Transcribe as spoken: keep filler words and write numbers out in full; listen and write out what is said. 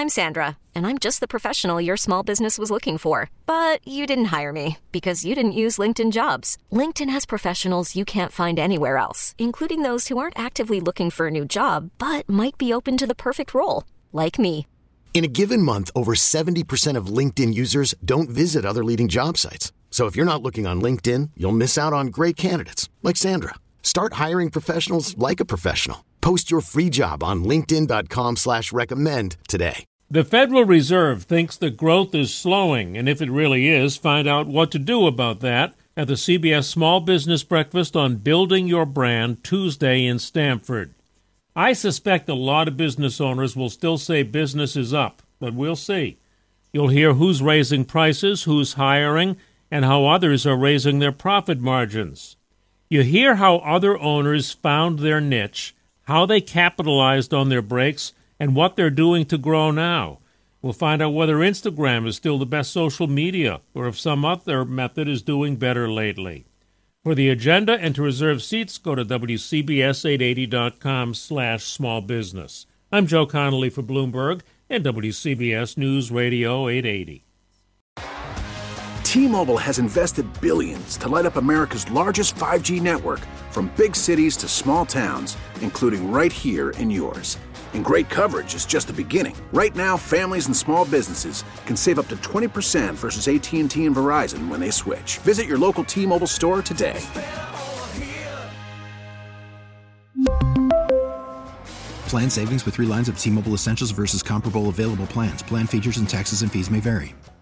I'm Sandra, and I'm just the professional your small business was looking for. But you didn't hire me because you didn't use LinkedIn Jobs. LinkedIn has professionals you can't find anywhere else, including those who aren't actively looking for a new job, but might be open to the perfect role, like me. In a given month, over seventy percent of LinkedIn users don't visit other leading job sites. So if you're not looking on LinkedIn, you'll miss out on great candidates like Sandra. Start hiring professionals like a professional. Post your free job on linkedin.com slash recommend today. The Federal Reserve thinks that growth is slowing, and if it really is, find out what to do about that at the C B S Small Business Breakfast on Building Your Brand Tuesday in Stamford. I suspect a lot of business owners will still say business is up, but we'll see. You'll hear who's raising prices, who's hiring, and how others are raising their profit margins. You hear how other owners found their niche, how they capitalized on their breaks, and what they're doing to grow now. We'll find out whether Instagram is still the best social media or if some other method is doing better lately. For the agenda and to reserve seats, go to W C B S eight eighty dot com slash small business. I'm Joe Connolly for Bloomberg and W C B S News Radio eight eighty. T-Mobile has invested billions to light up America's largest five G network, from big cities to small towns, including right here in yours. And great coverage is just the beginning. Right now, families and small businesses can save up to twenty percent versus A T and T and Verizon when they switch. Visit your local T-Mobile store today. Plan savings with three lines of T-Mobile Essentials versus comparable available plans. Plan features and taxes and fees may vary.